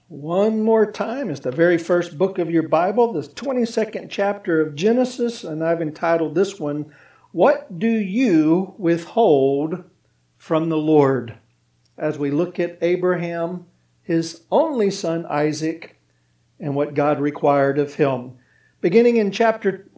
One more time. It's the very first book of your Bible, the 22nd chapter of Genesis, and I've entitled this one, What Do You Withhold from the Lord? As we look at Abraham, his only son Isaac, and what God required of him. Beginning in chapter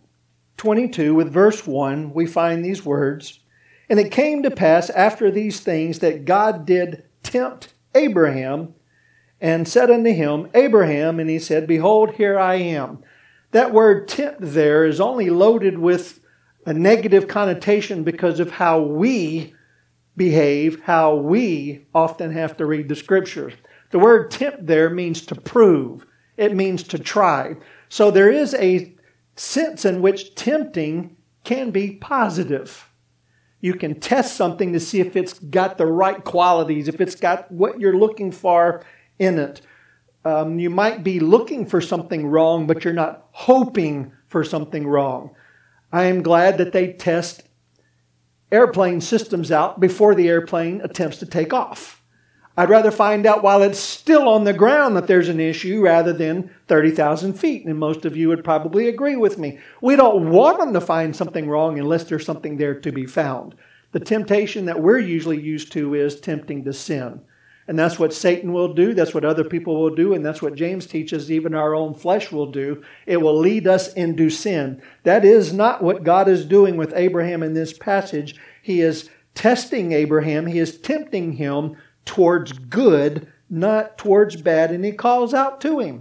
22 with verse 1, we find these words, And it came to pass after these things that God did tempt Abraham, and said unto him, Abraham, and he said, Behold, here I am. That word tempt there is only loaded with a negative connotation because of how we behave, how we often have to read the Scriptures. The word tempt there means to prove. It means to try. So there is a sense in which tempting can be positive. You can test something to see if it's got the right qualities, if it's got what you're looking for in it. You might be looking for something wrong, but you're not hoping for something wrong. I am glad that they test airplane systems out before the airplane attempts to take off. I'd rather find out while it's still on the ground that there's an issue rather than 30,000 feet. And most of you would probably agree with me. We don't want them to find something wrong unless there's something there to be found. The temptation that we're usually used to is tempting to sin. And that's what Satan will do. That's what other people will do. And that's what James teaches even our own flesh will do. It will lead us into sin. That is not what God is doing with Abraham in this passage. He is testing Abraham. He is tempting him towards good, not towards bad. And he calls out to him,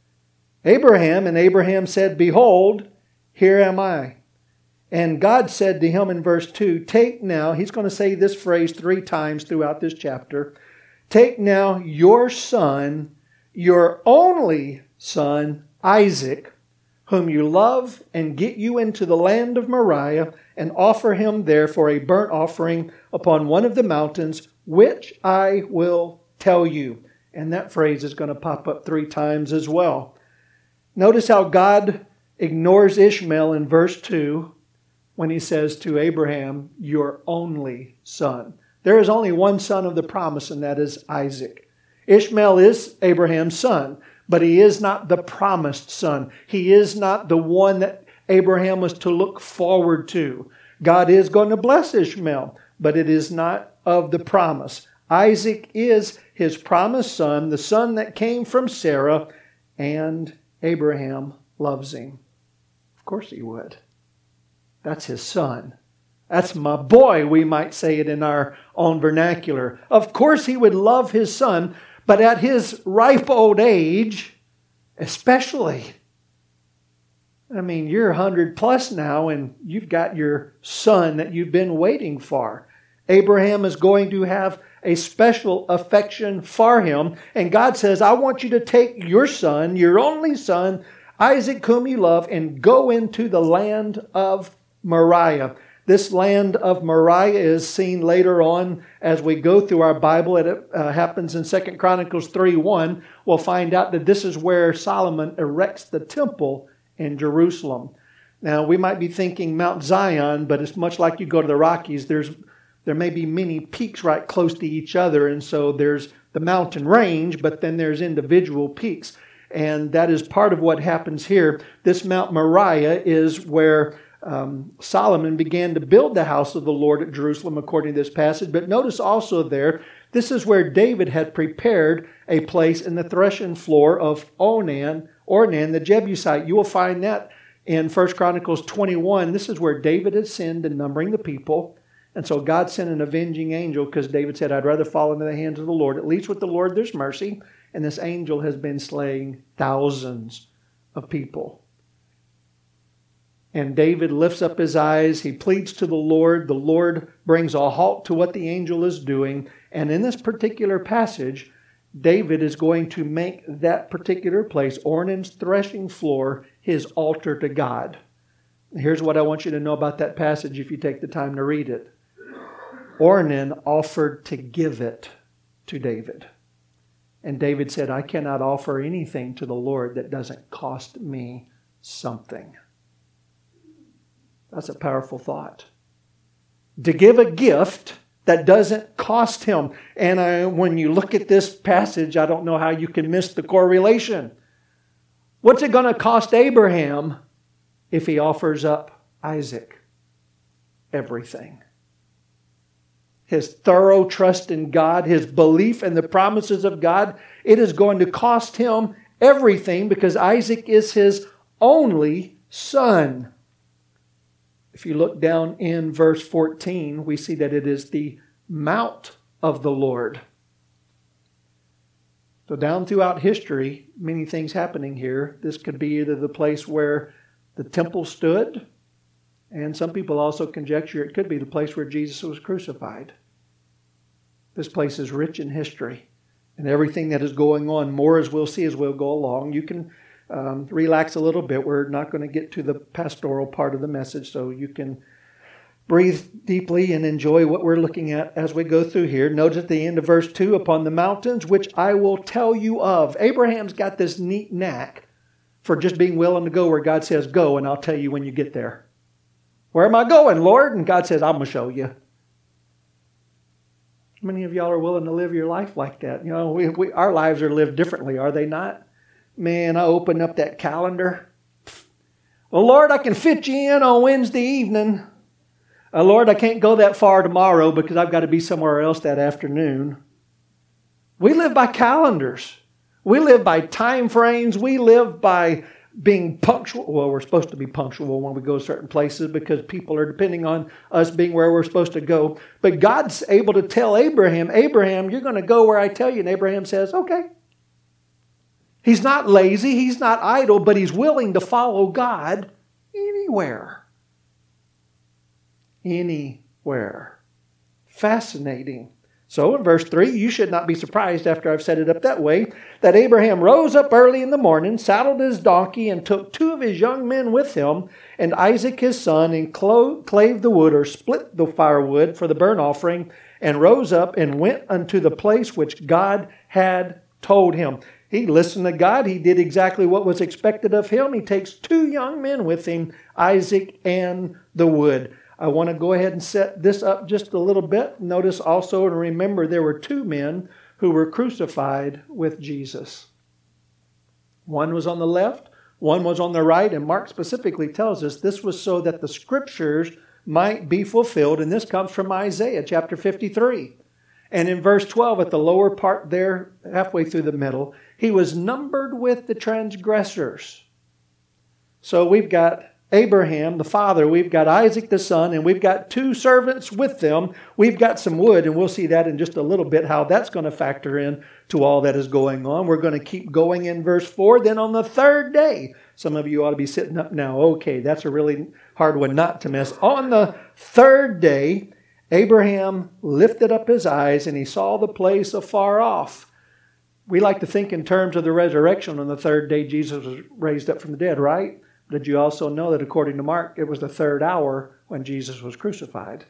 Abraham. And Abraham said, Behold, here am I. And God said to him in verse 2, Take now, he's going to say this phrase 3 times throughout this chapter, Take now your son, your only son, Isaac, whom you love, and get you into the land of Moriah, and offer him there for a burnt offering upon one of the mountains, which I will tell you. And that phrase is going to pop up 3 times as well. Notice how God ignores Ishmael in verse 2 when he says to Abraham, your only son. There is only one son of the promise, and that is Isaac. Ishmael is Abraham's son, but he is not the promised son. He is not the one that Abraham was to look forward to. God is going to bless Ishmael, but it is not of the promise. Isaac is his promised son, the son that came from Sarah, and Abraham loves him. Of course he would. That's his son. That's my boy, we might say it in our own vernacular. Of course he would love his son, but at his ripe old age, especially. I mean, you're 100 plus now, and you've got your son that you've been waiting for. Abraham is going to have a special affection for him. And God says, I want you to take your son, your only son, Isaac, whom you love, and go into the land of Moriah. This land of Moriah is seen later on as we go through our Bible. It happens in 2 Chronicles 3:1. We'll find out that this is where Solomon erects the temple in Jerusalem. Now, we might be thinking Mount Zion, but it's much like you go to the Rockies. There may be many peaks right close to each other, and so there's the mountain range, but then there's individual peaks. And that is part of what happens here. This Mount Moriah is where Solomon began to build the house of the Lord at Jerusalem, according to this passage. But notice also there, this is where David had prepared a place in the threshing floor of Ornan, the Jebusite. You will find that in 1 Chronicles 21. This is where David had sinned in numbering the people. And so God sent an avenging angel because David said, I'd rather fall into the hands of the Lord. At least with the Lord there's mercy. And this angel has been slaying thousands of people. And David lifts up his eyes. He pleads to the Lord. The Lord brings a halt to what the angel is doing. And in this particular passage, David is going to make that particular place, Ornan's threshing floor, his altar to God. Here's what I want you to know about that passage if you take the time to read it. Ornan offered to give it to David. And David said, I cannot offer anything to the Lord that doesn't cost me something. That's a powerful thought. To give a gift that doesn't cost him. And when you look at this passage, I don't know how you can miss the correlation. What's it going to cost Abraham if he offers up Isaac? Everything. His thorough trust in God, his belief in the promises of God, it is going to cost him everything because Isaac is his only son. If you look down in verse 14, we see that it is the mount of the Lord. So down throughout history, many things happening here. This could be either the place where the temple stood, and some people also conjecture it could be the place where Jesus was crucified. This place is rich in history and everything that is going on. More as we'll see as we'll go along. You can relax a little bit. We're not going to get to the pastoral part of the message, so you can breathe deeply and enjoy what we're looking at as we go through here. Notice at the end of verse 2, upon the mountains which I will tell you of. Abraham's got this neat knack for just being willing to go where God says go, and I'll tell you when you get there. Where am I going, Lord? And God says, I'm going to show you. How many of y'all are willing to live your life like that? You know, our lives are lived differently, are they not? Man, I open up that calendar. Well, Lord, I can fit you in on Wednesday evening. Lord, I can't go that far tomorrow because I've got to be somewhere else that afternoon. We live by calendars. We live by time frames. We live by being punctual. Well, we're supposed to be punctual when we go to certain places because people are depending on us being where we're supposed to go. But God's able to tell Abraham, you're going to go where I tell you. And Abraham says, okay. He's not lazy. He's not idle, but he's willing to follow God anywhere. Anywhere. Fascinating. So in verse 3, you should not be surprised after I've set it up that way, that Abraham rose up early in the morning, saddled his donkey, and took 2 of his young men with him, and Isaac his son, and clave the wood, or split the firewood for the burnt offering, and rose up and went unto the place which God had told him. He listened to God. He did exactly what was expected of him. He takes 2 young men with him, Isaac and the wood. I want to go ahead and set this up just a little bit. Notice also and remember there were 2 men who were crucified with Jesus. One was on the left, one was on the right, and Mark specifically tells us this was so that the scriptures might be fulfilled, and this comes from Isaiah chapter 53. And in verse 12, at the lower part there, halfway through the middle, he was numbered with the transgressors. So we've got Abraham, the father, we've got Isaac, the son, and we've got 2 servants with them. We've got some wood, and we'll see that in just a little bit, how that's going to factor in to all that is going on. We're going to keep going in verse 4. Then on the 3rd day, some of you ought to be sitting up now. Okay, that's a really hard one not to miss. On the 3rd day, Abraham lifted up his eyes, and he saw the place afar off. We like to think in terms of the resurrection. On the 3rd day, Jesus was raised up from the dead, right? Did you also know that according to Mark, it was the 3rd hour when Jesus was crucified?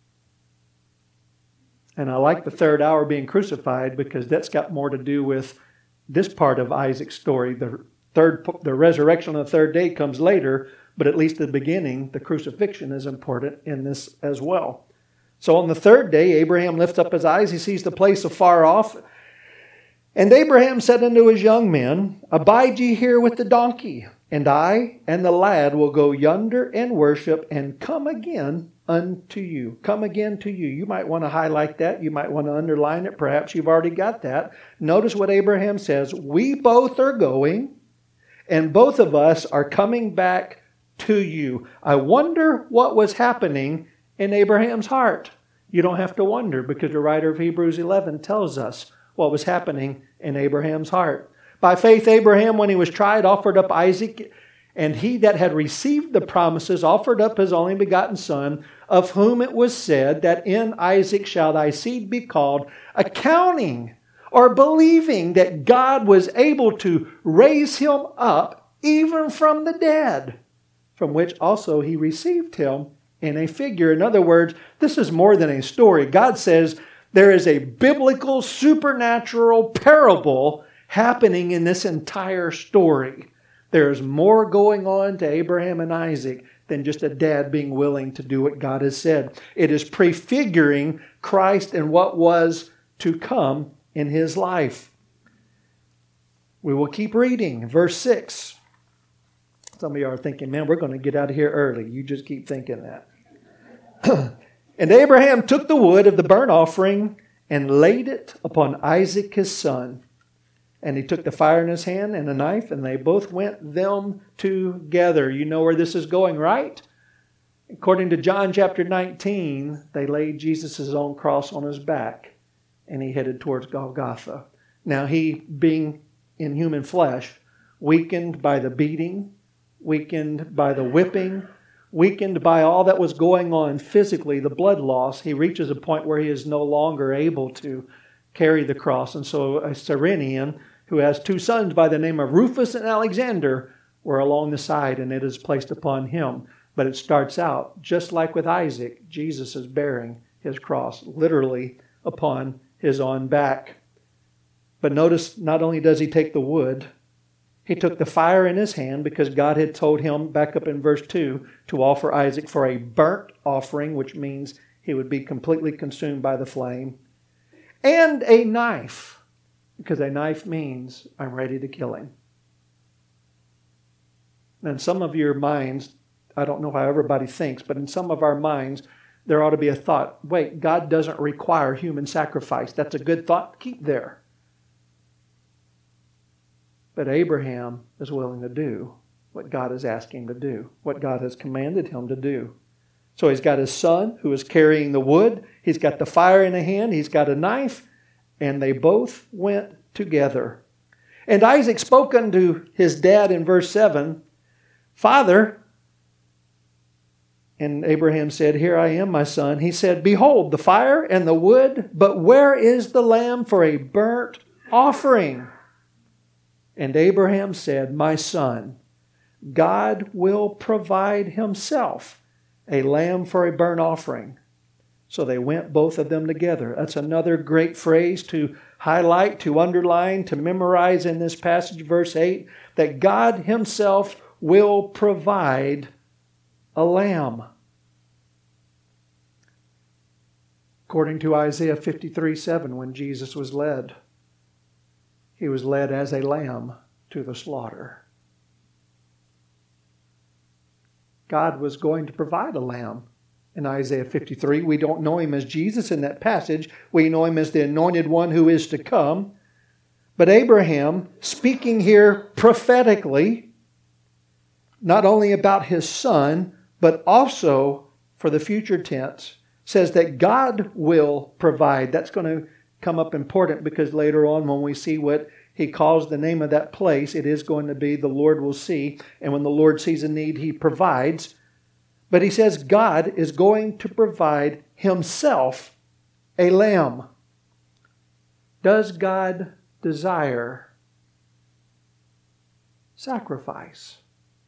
And I like the 3rd hour being crucified because that's got more to do with this part of Isaac's story. The resurrection on the 3rd day comes later, but at least at the beginning, the crucifixion is important in this as well. So on the 3rd day, Abraham lifts up his eyes. He sees the place afar off. And Abraham said unto his young men, Abide ye here with the donkey, and I and the lad will go yonder and worship and come again unto you. Come again to you. You might want to highlight that. You might want to underline it. Perhaps you've already got that. Notice what Abraham says. We both are going, and both of us are coming back to you. I wonder what was happening in Abraham's heart. You don't have to wonder because the writer of Hebrews 11 tells us what was happening in Abraham's heart. By faith, Abraham, when he was tried, offered up Isaac, and he that had received the promises offered up his only begotten son, of whom it was said that in Isaac shall thy seed be called, accounting or believing that God was able to raise him up even from the dead, from which also he received him in a figure. In other words, this is more than a story. God says there is a biblical, supernatural parable happening in this entire story. There's more going on to Abraham and Isaac than just a dad being willing to do what God has said. It is prefiguring Christ and what was to come in his life. We will keep reading. Verse 6. Some of you are thinking, man, we're going to get out of here early. You just keep thinking that. And Abraham took the wood of the burnt offering and laid it upon Isaac his son. And he took the fire in his hand and a knife, and they both went them together. You know where this is going, right? According to John chapter 19, they laid Jesus' own cross on his back, and he headed towards Golgotha. Now he, being in human flesh, weakened by the beating, weakened by the whipping, weakened by all that was going on physically, the blood loss, he reaches a point where he is no longer able to carry the cross. And so a Cyrenian, who has two sons by the name of Rufus and Alexander, were along the side, and it is placed upon him. But it starts out, just like with Isaac, Jesus is bearing his cross literally upon his own back. But notice, not only does he take the wood, he took the fire in his hand because God had told him, back up in verse 2, to offer Isaac for a burnt offering, which means he would be completely consumed by the flame, and a knife, because a knife means I'm ready to kill him. And in some of your minds, I don't know how everybody thinks, but in some of our minds, there ought to be a thought, wait, God doesn't require human sacrifice. That's a good thought. Keep there. But Abraham is willing to do what God is asking him to do, what God has commanded him to do. So he's got his son who is carrying the wood. He's got the fire in a hand. He's got a knife. And they both went together. And Isaac spoke unto his dad in verse 7, Father. And Abraham said, Here I am, my son. He said, Behold, the fire and the wood, but where is the lamb for a burnt offering? And Abraham said, My son, God will provide himself a lamb for a burnt offering. So they went both of them together. That's another great phrase to highlight, to underline, to memorize in this passage, verse 8, that God himself will provide a lamb. According to Isaiah 53:7, when Jesus was led, he was led as a lamb to the slaughter. God was going to provide a lamb. In Isaiah 53, we don't know him as Jesus in that passage. We know him as the anointed one who is to come. But Abraham, speaking here prophetically, not only about his son, but also for the future tense, says that God will provide. That's going to come up important because later on when we see what he calls the name of that place, it is going to be the Lord will see. And when the Lord sees a need, he provides. But he says God is going to provide himself a lamb. Does God desire sacrifice?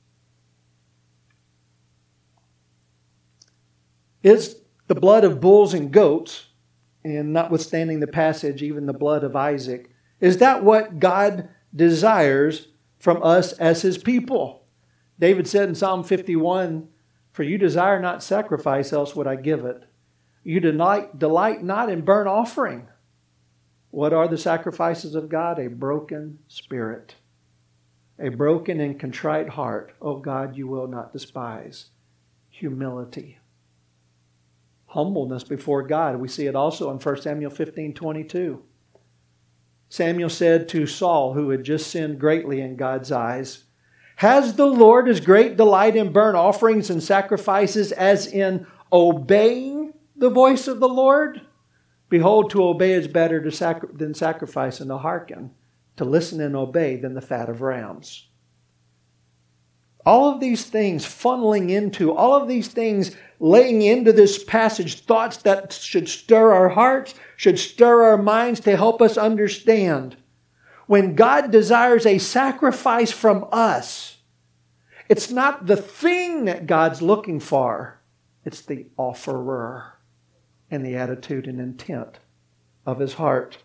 Is the blood of bulls and goats, and notwithstanding the passage, even the blood of Isaac, is that what God desires from us as his people? David said in Psalm 51, For you desire not sacrifice, else would I give it. You delight not in burnt offering. What are the sacrifices of God? A broken spirit. A broken and contrite heart. Oh God, you will not despise. Humility. Humbleness before God. We see it also in 1 Samuel 15:22. Samuel said to Saul, who had just sinned greatly in God's eyes, Has the Lord as great delight in burnt offerings and sacrifices as in obeying the voice of the Lord? Behold, to obey is better than sacrifice, and to hearken, to listen and obey than the fat of rams. All of these things funneling into, all of these things laying into this passage, thoughts that should stir our hearts, should stir our minds to help us understand. When God desires a sacrifice from us, it's not the thing that God's looking for. It's the offerer and the attitude and intent of his heart.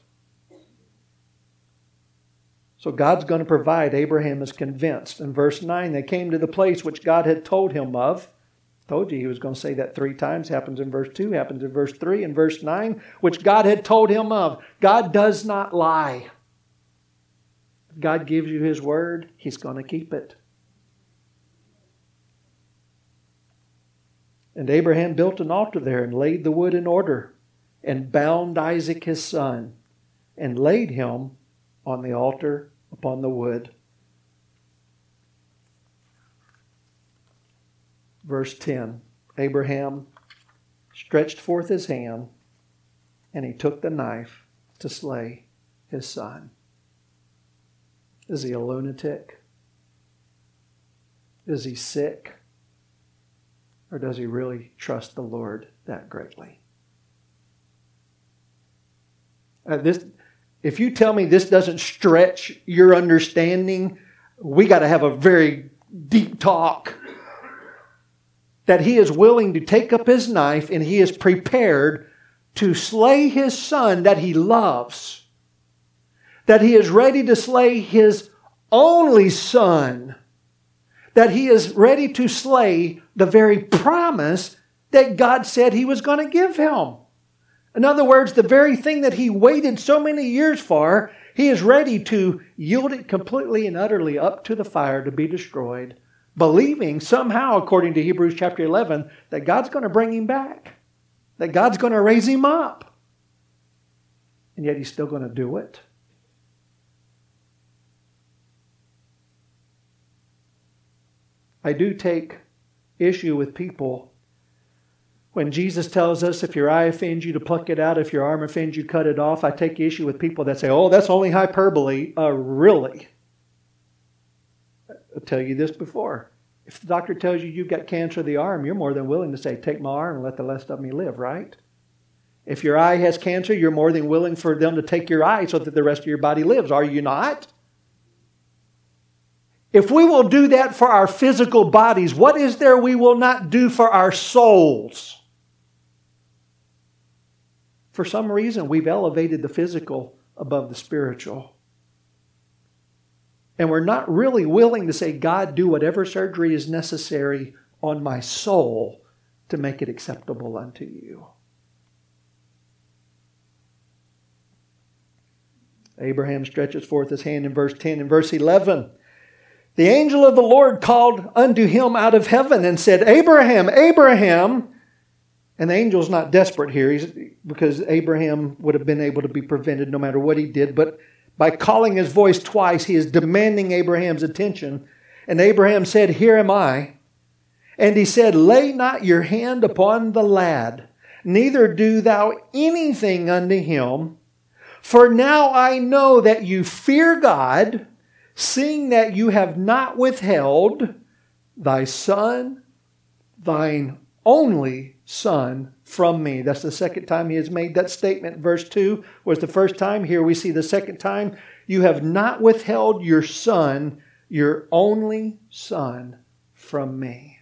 So God's going to provide. Abraham is convinced. In verse 9, they came to the place which God had told him of. Told you he was going to say that 3 times. Happens in verse 2, happens in verse 3, and verse 9, which God had told him of. God does not lie. If God gives you His word, He's going to keep it. And Abraham built an altar there and laid the wood in order and bound Isaac his son and laid him on the altar upon the wood. Verse 10, Abraham stretched forth his hand and he took the knife to slay his son. Is he a lunatic? Is he sick? Or does he really trust the Lord that greatly? If you tell me this doesn't stretch your understanding, we got to have a very deep talk. That he is willing to take up his knife and he is prepared to slay his son that he loves. That he is ready to slay his only son. That he is ready to slay the very promise that God said He was going to give him. In other words, the very thing that he waited so many years for, he is ready to yield it completely and utterly up to the fire to be destroyed, believing somehow, according to Hebrews chapter 11, that God's going to bring him back, that God's going to raise him up. And yet he's still going to do it. I do take issue with people when Jesus tells us if your eye offends you to pluck it out, if your arm offends you, cut it off. I take issue with people that say, oh, that's only hyperbole. Really? I'll tell you this before. If the doctor tells you you've got cancer of the arm, you're more than willing to say, take my arm and let the rest of me live, right? If your eye has cancer, you're more than willing for them to take your eye so that the rest of your body lives. Are you not? If we will do that for our physical bodies, what is there we will not do for our souls? For some reason, we've elevated the physical above the spiritual. And we're not really willing to say, God, do whatever surgery is necessary on my soul to make it acceptable unto you. Abraham stretches forth his hand in verse 10. In verse 11, the angel of the Lord called unto him out of heaven and said, Abraham, Abraham. And the angel's not desperate here because Abraham would have been able to be prevented no matter what he did. But by calling his voice twice, he is demanding Abraham's attention. And Abraham said, here am I. And he said, lay not your hand upon the lad, neither do thou anything unto him. For now I know that you fear God, seeing that you have not withheld thy son, thine only son, from me. That's the second time he has made that statement. Verse 2 was the first time. Here we see the second time. You have not withheld your son, your only son, from me.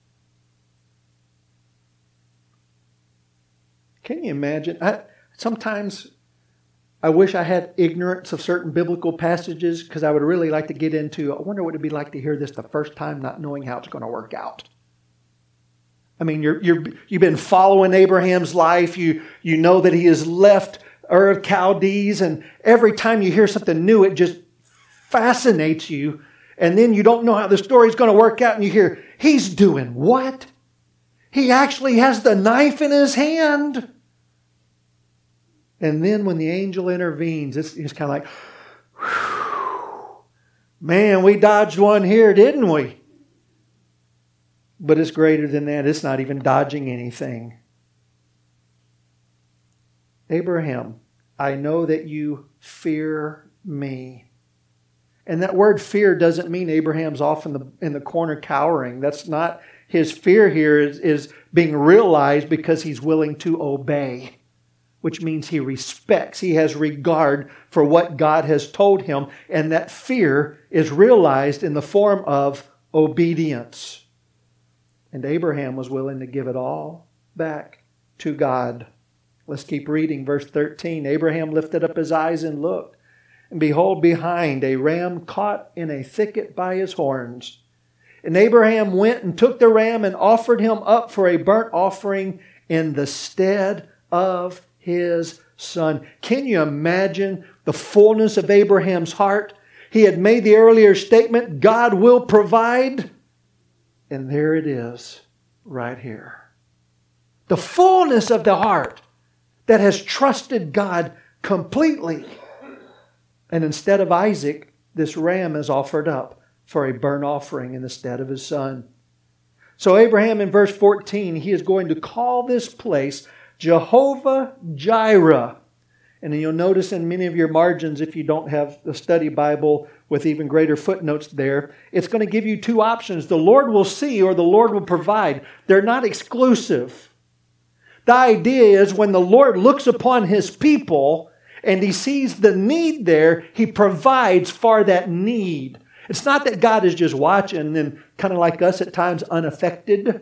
Can you imagine? Sometimes I wish I had ignorance of certain biblical passages because I would really like to get into, I wonder what it'd be like to hear this the first time not knowing how it's going to work out. I mean, you've been following Abraham's life. You know that he has left Ur of Chaldees, and every time you hear something new, it just fascinates you. And then you don't know how the story's going to work out, and you hear, he's doing what? He actually has the knife in his hand. And then when the angel intervenes, it's kind of like, whew, man, we dodged one here, didn't we? But it's greater than that. It's not even dodging anything. Abraham, I know that you fear me. And that word fear doesn't mean Abraham's off in the corner cowering. That's not his fear here is being realized because he's willing to obey, which means he respects. He has regard for what God has told him. And that fear is realized in the form of obedience. And Abraham was willing to give it all back to God. Let's keep reading. Verse 13. Abraham lifted up his eyes and looked. And behold, behind, a ram caught in a thicket by his horns. And Abraham went and took the ram and offered him up for a burnt offering in the stead of his son. Can you imagine the fullness of Abraham's heart? He had made the earlier statement, God will provide. And there it is, right here. The fullness of the heart that has trusted God completely. And instead of Isaac, this ram is offered up for a burnt offering in the stead of his son. So Abraham in verse 14, he is going to call this place Jehovah Jireh. And then you'll notice in many of your margins, if you don't have the study Bible with even greater footnotes there, it's going to give you two options. The Lord will see or the Lord will provide. They're not exclusive. The idea is when the Lord looks upon His people and He sees the need there, He provides for that need. It's not that God is just watching and kind of like us at times unaffected.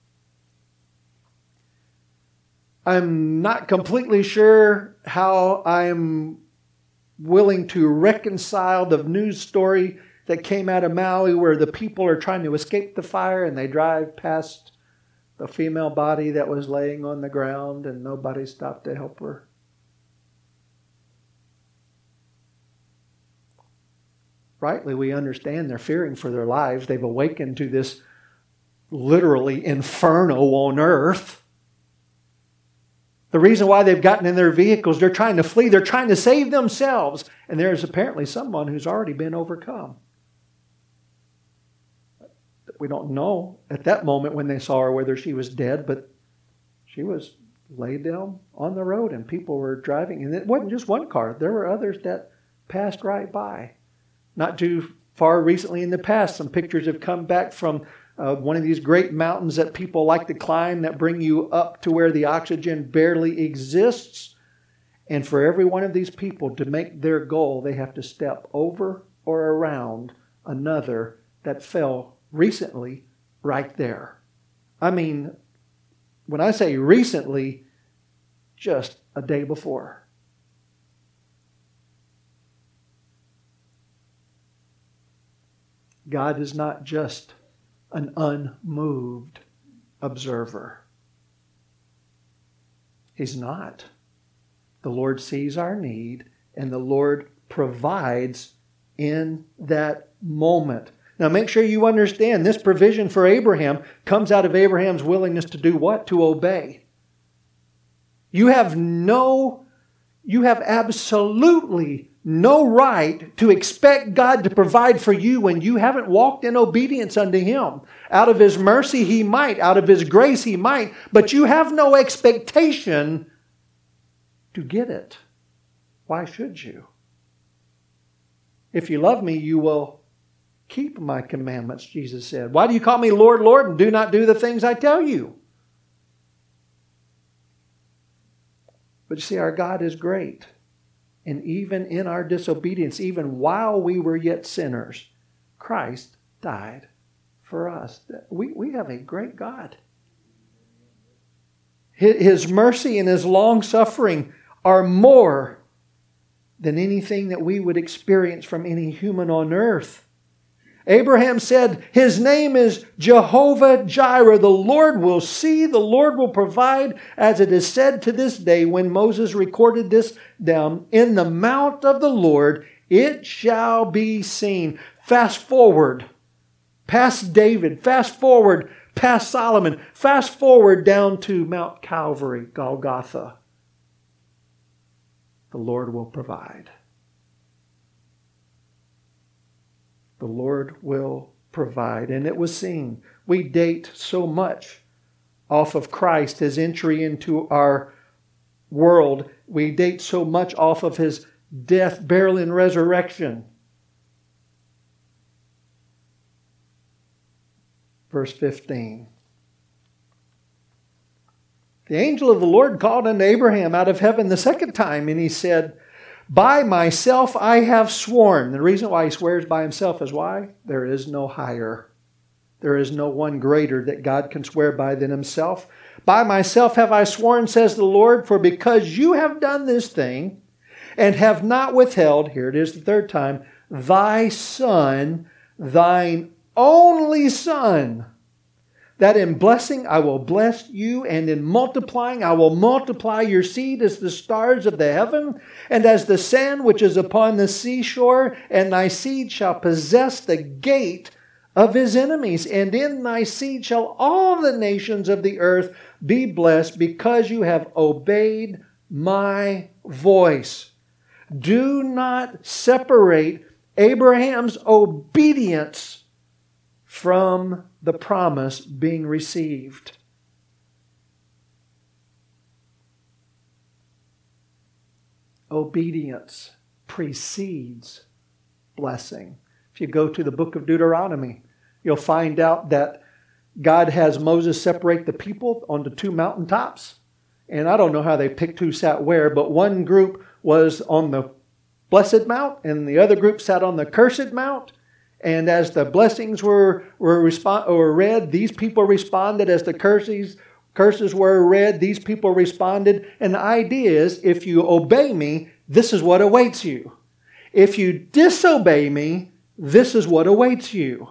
I'm not completely sure how I'm willing to reconcile the news story that came out of Maui where the people are trying to escape the fire and they drive past the female body that was laying on the ground and nobody stopped to help her. Rightly, we understand they're fearing for their lives. They've awakened to this literally inferno on earth. The reason why they've gotten in their vehicles, they're trying to flee. They're trying to save themselves. And there's apparently someone who's already been overcome. We don't know at that moment when they saw her whether she was dead, but she was laid down on the road and people were driving. And it wasn't just one car. There were others that passed right by. Not too far recently in the past, some pictures have come back from one of these great mountains that people like to climb that bring you up to where the oxygen barely exists. And for every one of these people to make their goal, they have to step over or around another that fell recently right there. I mean, when I say recently, just a day before. God is not just an unmoved observer. He's not. The Lord sees our need and the Lord provides in that moment. Now make sure you understand this provision for Abraham comes out of Abraham's willingness to do what? To obey. You have absolutely no right to expect God to provide for you when you haven't walked in obedience unto Him. Out of His mercy He might, out of His grace He might, but you have no expectation to get it. Why should you? If you love me, you will keep my commandments, Jesus said. Why do you call me Lord, Lord, and do not do the things I tell you? But you see, our God is great. And even in our disobedience, even while we were yet sinners, Christ died for us. We have a great God. His mercy and His long-suffering are more than anything that we would experience from any human on earth. Abraham said, His name is Jehovah Jireh. The Lord will see, the Lord will provide, as it is said to this day when Moses recorded this down, in the mount of the Lord it shall be seen. Fast forward, past David, fast forward, past Solomon, fast forward down to Mount Calvary, Golgotha. The Lord will provide. The Lord will provide. And it was seen. We date so much off of Christ, His entry into our world. We date so much off of His death, burial, and resurrection. Verse 15. The angel of the Lord called unto Abraham out of heaven the second time, and he said, By myself I have sworn. The reason why he swears by himself is why? There is no higher. There is no one greater that God can swear by than Himself. By myself have I sworn, says the Lord, for because you have done this thing and have not withheld, here it is the third time, thy son, thine only Son, that in blessing I will bless you, and in multiplying I will multiply your seed as the stars of the heaven, and as the sand which is upon the seashore, and thy seed shall possess the gate of his enemies, and in thy seed shall all the nations of the earth be blessed, because you have obeyed my voice. Do not separate Abraham's obedience from the promise being received. Obedience precedes blessing. If you go to the book of Deuteronomy, you'll find out that God has Moses separate the people onto two mountaintops. And I don't know how they picked who sat where, but one group was on the blessed mount and the other group sat on the cursed mount. And as the blessings were read, these people responded. As the curses were read, these people responded. And the idea is, if you obey me, this is what awaits you. If you disobey me, this is what awaits you.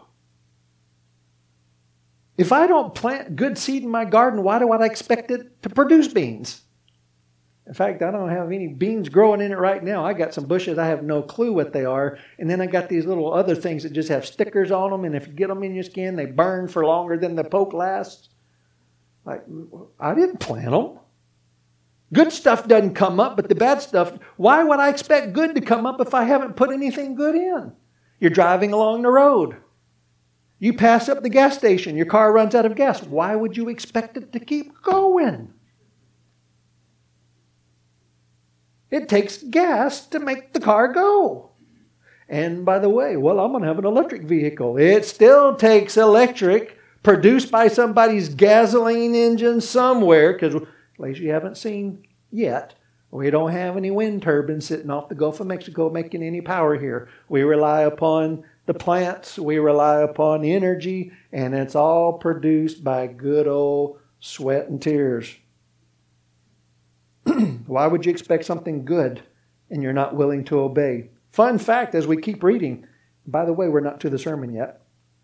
If I don't plant good seed in my garden, why do I expect it to produce beans? In fact, I don't have any beans growing in it right now. I got some bushes, I have no clue what they are. And then I got these little other things that just have stickers on them. And if you get them in your skin, they burn for longer than the poke lasts. Like, I didn't plant them. Good stuff doesn't come up, but the bad stuff, why would I expect good to come up if I haven't put anything good in? You're driving along the road. You pass up the gas station. Your car runs out of gas. Why would you expect it to keep going? It takes gas to make the car go. And by the way, I'm going to have an electric vehicle. It still takes electric produced by somebody's gasoline engine somewhere, because at least you haven't seen yet. We don't have any wind turbines sitting off the Gulf of Mexico making any power here. We rely upon the plants, we rely upon energy, and it's all produced by good old sweat and tears. Why would you expect something good and you're not willing to obey? Fun fact as we keep reading. By the way, we're not to the sermon yet.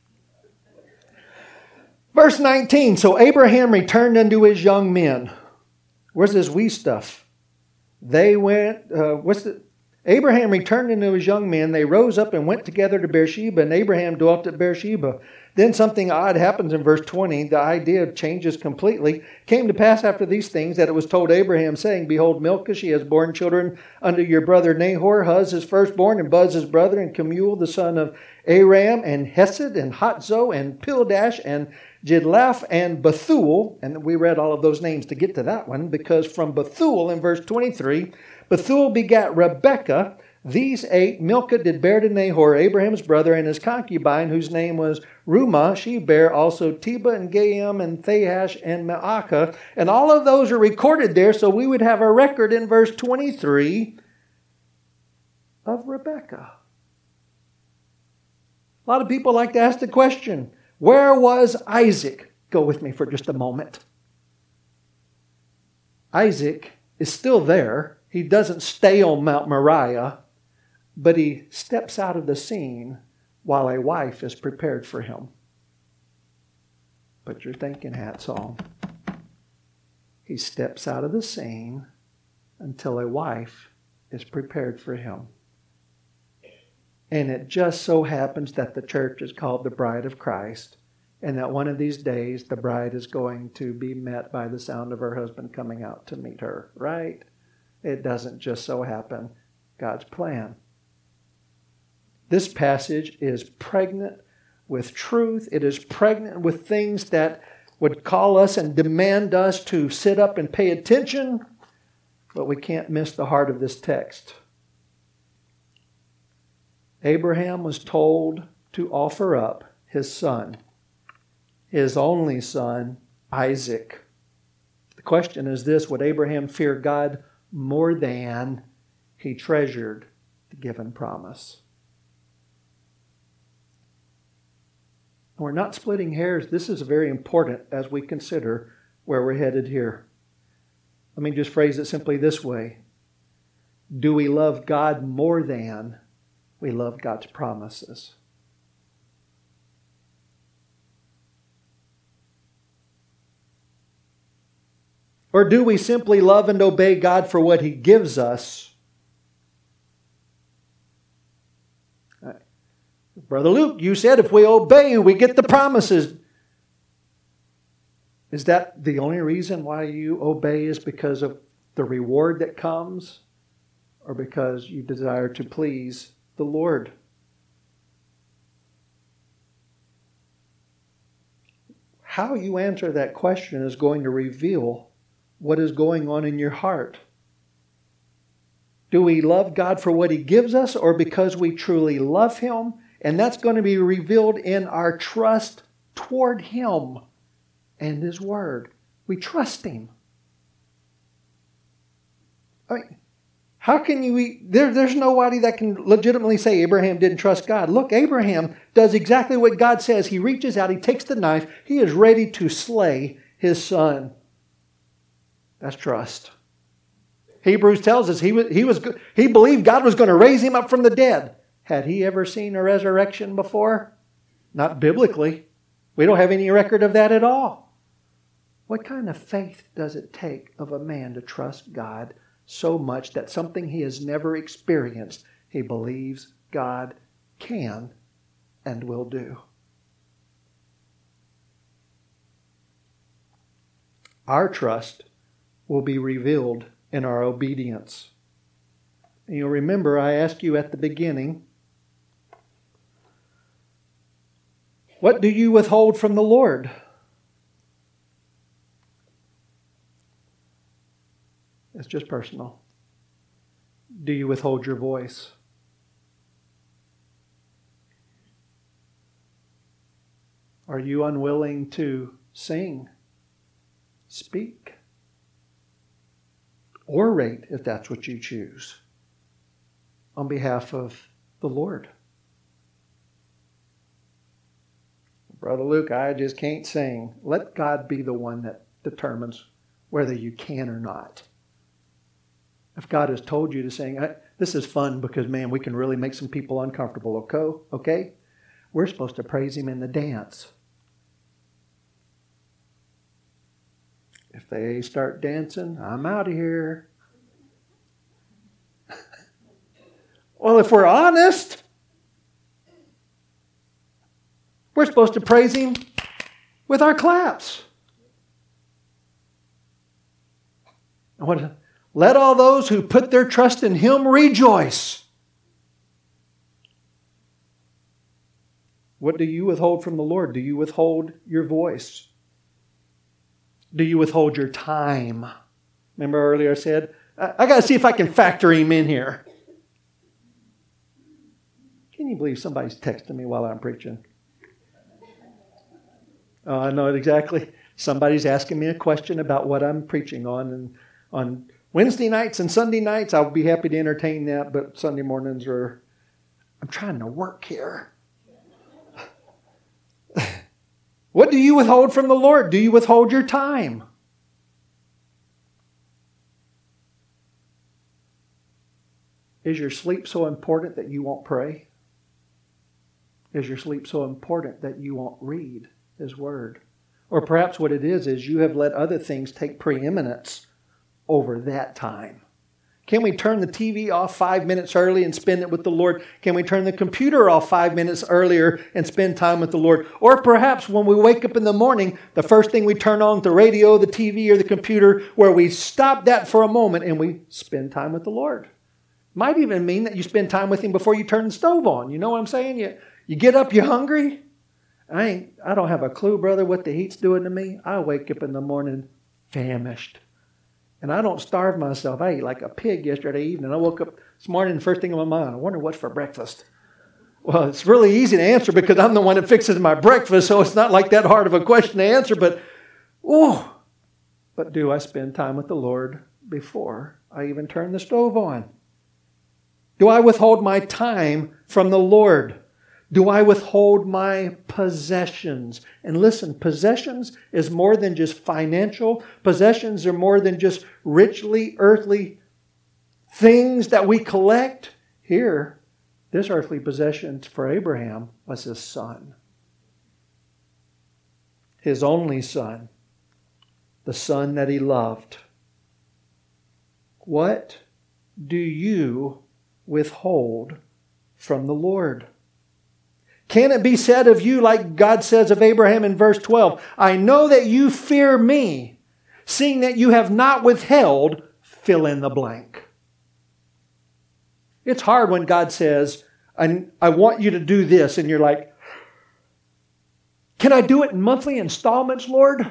Verse 19, so Abraham returned unto his young men. Where's this we stuff? They went, Abraham returned unto his young men. They rose up and went together to Beersheba, and Abraham dwelt at Beersheba. Then something odd happens in verse 20. The idea changes completely. Came to pass after these things that it was told Abraham, saying, Behold, Milcah, she has borne children unto your brother Nahor, Huz his firstborn, and Buz his brother, and Kemuel the son of Aram, and Hesed, and Hatzzo, and Pildash, and Jidlaph, and Bethuel. And we read all of those names to get to that one, because from Bethuel in verse 23, Bethuel begat Rebekah. These 8 Milcah did bear to Nahor, Abraham's brother, and his concubine, whose name was Rumah. She bare also Teba and Gaim and Thahash and Maacah. And all of those are recorded there, so we would have a record in verse 23 of Rebekah. A lot of people like to ask the question, where was Isaac? Go with me for just a moment. Isaac is still there. He doesn't stay on Mount Moriah, but he steps out of the scene while a wife is prepared for him. Put your thinking hats on. He steps out of the scene until a wife is prepared for him. And it just so happens that the church is called the Bride of Christ, and that one of these days the bride is going to be met by the sound of her husband coming out to meet her, right? It doesn't just so happen. God's plan. This passage is pregnant with truth. It is pregnant with things that would call us and demand us to sit up and pay attention, but we can't miss the heart of this text. Abraham was told to offer up his son, his only son, Isaac. The question is this: would Abraham fear God more than he treasured the given promise? We're not splitting hairs. This is very important as we consider where we're headed here. Let me just phrase it simply this way. Do we love God more than we love God's promises? Or do we simply love and obey God for what He gives us? Brother Luke, you said if we obey, we get the promises. Is that the only reason why you obey, is because of the reward that comes? Or because you desire to please the Lord? How you answer that question is going to reveal what is going on in your heart. Do we love God for what He gives us, or because we truly love Him? And that's going to be revealed in our trust toward Him and His Word. We trust Him. I mean, how can you... There's nobody that can legitimately say Abraham didn't trust God. Look, Abraham does exactly what God says. He reaches out, he takes the knife, he is ready to slay his son. That's trust. Hebrews tells us he believed God was going to raise him up from the dead. Had he ever seen a resurrection before? Not biblically. We don't have any record of that at all. What kind of faith does it take of a man to trust God so much that something he has never experienced, he believes God can and will do? Our trust will be revealed in our obedience. And you'll remember I asked you at the beginning, what do you withhold from the Lord? It's just personal. Do you withhold your voice? Are you unwilling to sing, speak, orate, if that's what you choose, on behalf of the Lord? Brother Luke, I just can't sing. Let God be the one that determines whether you can or not. If God has told you to sing, this is fun because, man, we can really make some people uncomfortable, okay? We're supposed to praise Him in the dance. If they start dancing, I'm out of here. Well, if we're honest, we're supposed to praise Him with our claps. And let all those who put their trust in Him rejoice. What do you withhold from the Lord? Do you withhold your voice? Do you withhold your time? Remember earlier I said, I got to see if I can factor Him in here. Can you believe somebody's texting me while I'm preaching? Oh, I know it exactly. Somebody's asking me a question about what I'm preaching on. And on Wednesday nights and Sunday nights, I'll be happy to entertain that. But Sunday mornings I'm trying to work here. What do you withhold from the Lord? Do you withhold your time? Is your sleep so important that you won't pray? Is your sleep so important that you won't read His Word? Or perhaps what it is you have let other things take preeminence over that time. Can we turn the TV off 5 minutes early and spend it with the Lord? Can we turn the computer off 5 minutes earlier and spend time with the Lord? Or perhaps when we wake up in the morning, the first thing we turn on, the radio, the TV, or the computer, where we stop that for a moment and we spend time with the Lord. Might even mean that you spend time with Him before you turn the stove on. You know what I'm saying? You get up, you're hungry. I don't have a clue, brother, what the heat's doing to me. I wake up in the morning famished. And I don't starve myself. I ate like a pig yesterday evening. I woke up this morning, the first thing on my mind, I wonder what's for breakfast. Well, it's really easy to answer because I'm the one that fixes my breakfast, so it's not like that hard of a question to answer. But do I spend time with the Lord before I even turn the stove on? Do I withhold my time from the Lord? Do I withhold my possessions? And listen, possessions is more than just financial. Possessions are more than just richly, earthly things that we collect. Here, this earthly possession for Abraham was his son. His only son. The son that he loved. What do you withhold from the Lord? Can it be said of you like God says of Abraham in verse 12, I know that you fear me, seeing that you have not withheld, fill in the blank. It's hard when God says, I want you to do this, and you're like, can I do it in monthly installments, Lord?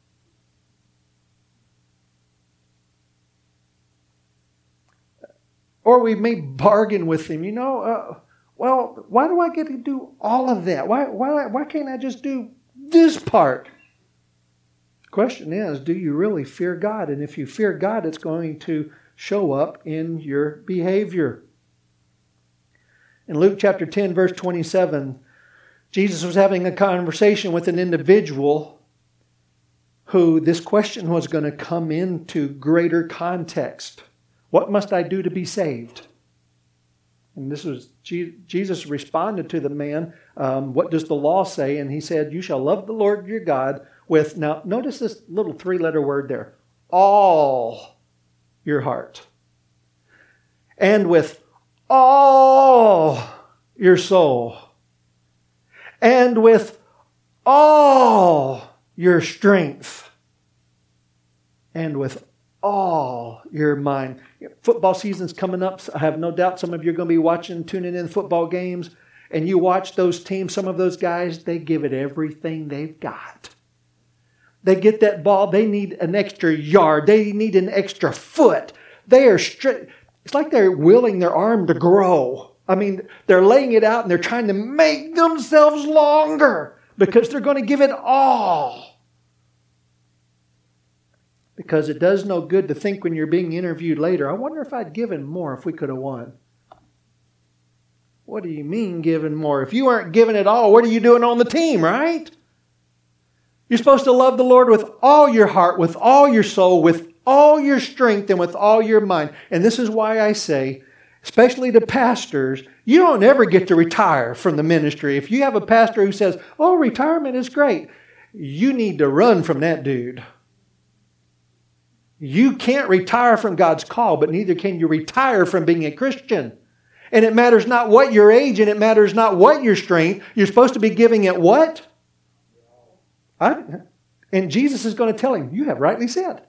Or we may bargain with Him, well, why do I get to do all of that? Why can't I just do this part? The question is, do you really fear God? And if you fear God, it's going to show up in your behavior. In Luke chapter 10, verse 27, Jesus was having a conversation with an individual who this question was going to come into greater context. What must I do to be saved? And this was Jesus responded to the man, what does the law say? And he said, you shall love the Lord your God with, now notice this little 3-letter word there, all your heart. And with all your soul. And with all your strength. And with all your mind. Football season's coming up. I have no doubt some of you are going to be tuning in football games, and you watch those teams, some of those guys, they give it everything they've got. They get that ball, they need an extra yard, they need an extra foot. They are it's like they're willing their arm to grow. I mean, they're laying it out and they're trying to make themselves longer because they're going to give it all. Because it does no good to think when you're being interviewed later, I wonder if I'd given more if we could have won. What do you mean giving more? If you aren't giving it all, what are you doing on the team, right? You're supposed to love the Lord with all your heart, with all your soul, with all your strength, and with all your mind. And this is why I say, especially to pastors, you don't ever get to retire from the ministry. If you have a pastor who says, oh, retirement is great, you need to run from that dude. You can't retire from God's call, but neither can you retire from being a Christian. And it matters not what your age, and it matters not what your strength. You're supposed to be giving it what? And Jesus is going to tell him, you have rightly said.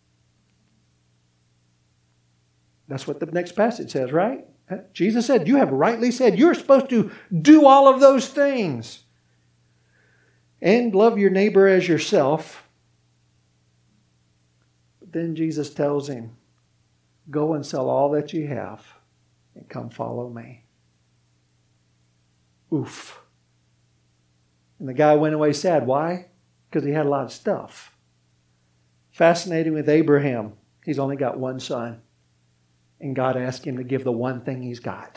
That's what the next passage says, right? Jesus said, you have rightly said. You're supposed to do all of those things. And love your neighbor as yourself. Then Jesus tells him, go and sell all that you have and come follow me. Oof. And the guy went away sad. Why? Because he had a lot of stuff. Fascinating with Abraham. He's only got one son. And God asked him to give the one thing he's got.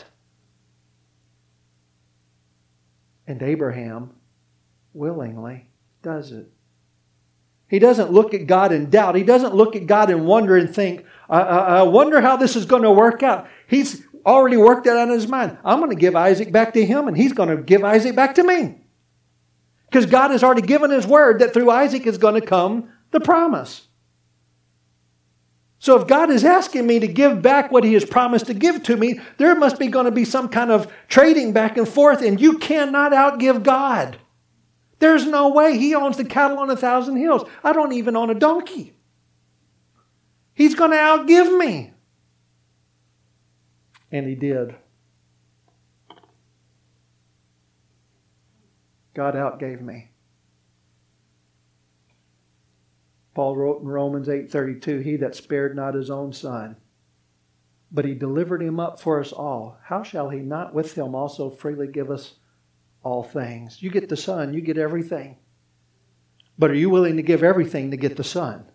And Abraham willingly does it. He doesn't look at God in doubt. He doesn't look at God and wonder and think, I wonder how this is going to work out. He's already worked that out in his mind. I'm going to give Isaac back to him, and he's going to give Isaac back to me. Because God has already given his word that through Isaac is going to come the promise. So if God is asking me to give back what he has promised to give to me, there must be going to be some kind of trading back and forth, and you cannot outgive God. There's no way. He owns the cattle on 1,000 hills. I don't even own a donkey. He's going to outgive me. And he did. God outgave me. Paul wrote in Romans 8:32, he that spared not his own son, but he delivered him up for us all, how shall he not with him also freely give us all things? You get the son, you get everything. But are you willing to give everything to get the son?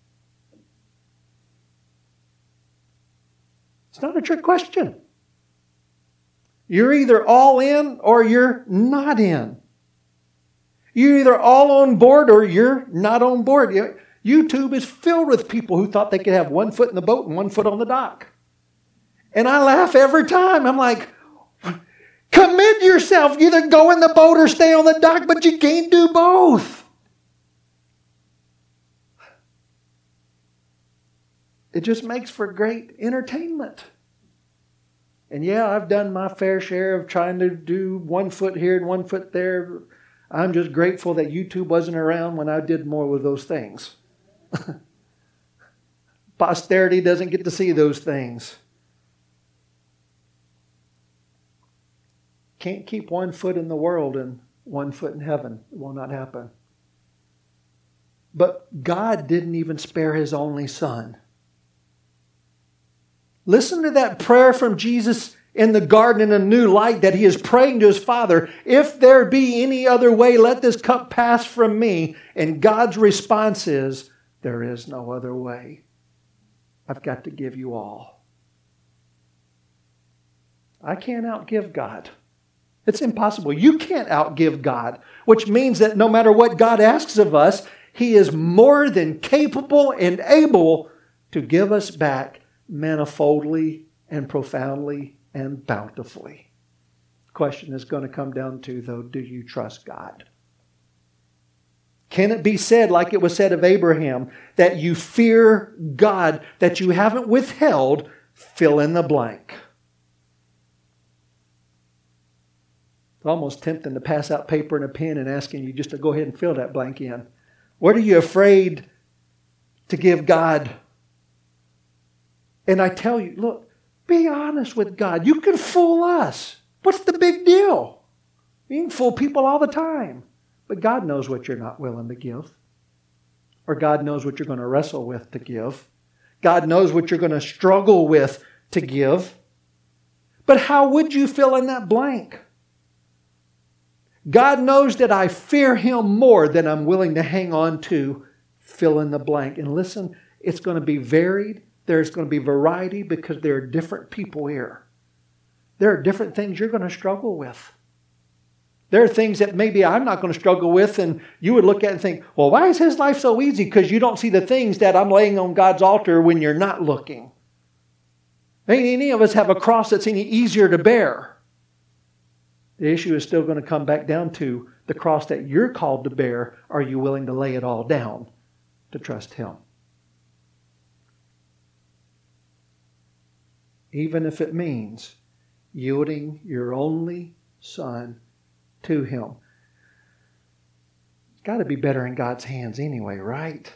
It's not a trick question. You're either all in or you're not in. You're either all on board or you're not on board. YouTube is filled with people who thought they could have one foot in the boat and one foot on the dock. And I laugh every time. I'm like, commit yourself. You either go in the boat or stay on the dock, but you can't do both. it just makes for great entertainment. And yeah, I've done my fair share of trying to do 1 foot here and 1 foot there. I'm just grateful that YouTube wasn't around when I did more with those things. Posterity doesn't get to see those things. Can't keep 1 foot in the world and 1 foot in heaven. It will not happen. But God didn't even spare His only Son. Listen to that prayer from Jesus in the garden in a new light that He is praying to His Father. If there be any other way, let this cup pass from me. And God's response is, there is no other way. I've got to give you all. I can't outgive God. It's impossible. You can't outgive God, which means that no matter what God asks of us, He is more than capable and able to give us back manifoldly and profoundly and bountifully. The question is going to come down to, though, do you trust God? Can it be said, like it was said of Abraham, that you fear God, that you haven't withheld, fill in the blank? It's almost tempting to pass out paper and a pen and asking you just to go ahead and fill that blank in. What are you afraid to give God? And I tell you, look, be honest with God. You can fool us. What's the big deal? You can fool people all the time. But God knows what you're not willing to give. Or God knows what you're going to wrestle with to give. God knows what you're going to struggle with to give. But how would you fill in that blank? God knows that I fear Him more than I'm willing to hang on to. Fill in the blank. And listen, it's going to be varied. There's going to be variety because there are different people here. There are different things you're going to struggle with. There are things that maybe I'm not going to struggle with, and you would look at it and think, well, why is his life so easy? Because you don't see the things that I'm laying on God's altar when you're not looking. Ain't any of us have a cross that's any easier to bear. The issue is still going to come back down to the cross that you're called to bear. Are you willing to lay it all down to trust Him? Even if it means yielding your only Son to Him. It's got to be better in God's hands anyway, right?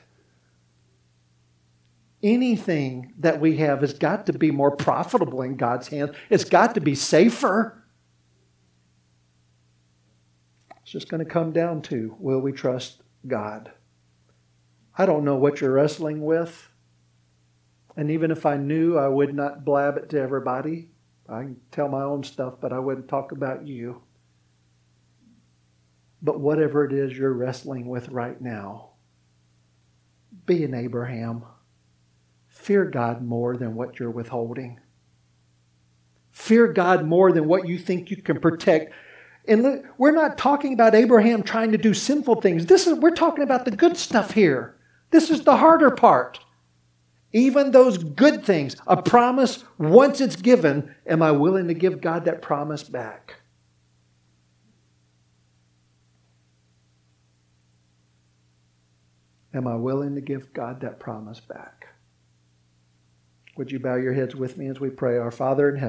Anything that we have has got to be more profitable in God's hands. It's got to be safer. It's just going to come down to, will we trust God? I don't know what you're wrestling with. And even if I knew, I would not blab it to everybody. I can tell my own stuff, but I wouldn't talk about you. But whatever it is you're wrestling with right now, be an Abraham. Fear God more than what you're withholding. Fear God more than what you think you can protect. And look, we're not talking about Abraham trying to do sinful things. We're talking about the good stuff here. This is the harder part. Even those good things, a promise, once it's given, am I willing to give God that promise back? Am I willing to give God that promise back? Would you bow your heads with me as we pray? Our Father in heaven,